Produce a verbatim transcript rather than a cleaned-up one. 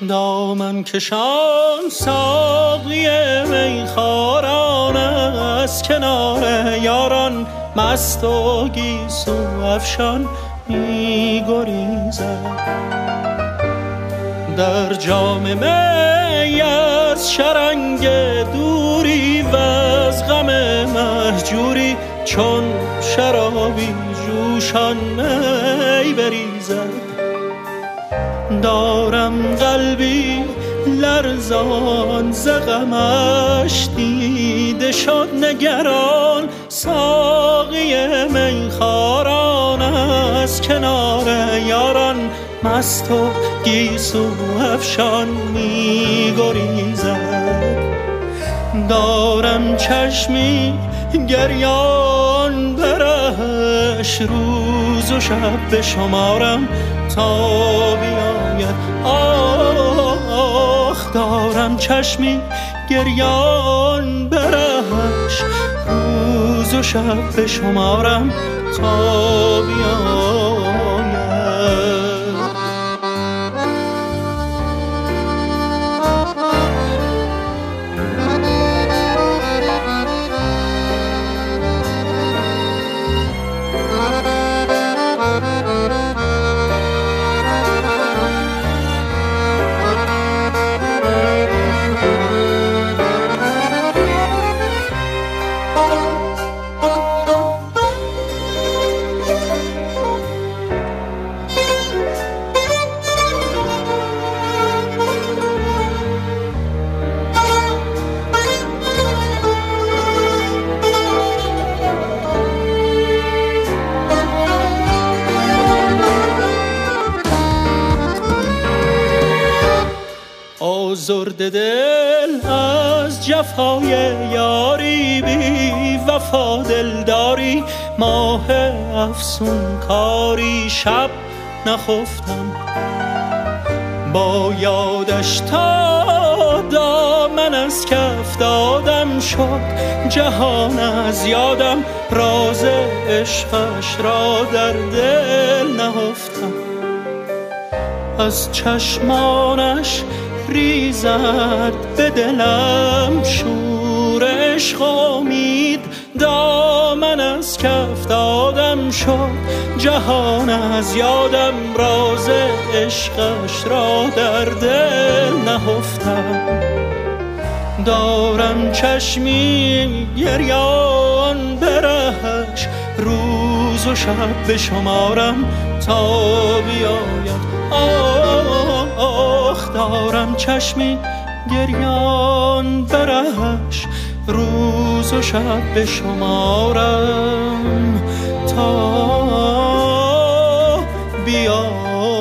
دامن کشان ساقی میخواران از کنار یاران مست و گیسو افشان می گریزد. در جام می از شرنگ دوری و از غم مهجوری چون شرابی جوشان می بریزد. دارم قلبی لرزان ز غمش دیده شد نگران ساقی میخواران از کنار یاران مست و گیسو افشان می گریزد. دارم چشمی گریان برهش روز و شب بشمارم تا بیاید آخ. دارم چشمی گریان برهش روز و شب بشمارم تا بیاید. آزرده دل از جفای یاری بی وفا دلداری ماه افسون کاری شب نخفتم با یادش تا دامن از کف دادم شد جهان از یادم راز عشقش را در دل نهفتم. از چشمانش ریزد به دلم شور عشق امید دامن از کف دادم شد جهان از یادم راز عشقش را در دل نهفتم. دارم چشمی گریان برهش روز و شب بشمارم تا بیاید آخ. دارم چشمی گریان برهش روز و شب بشمارم تا بیاید.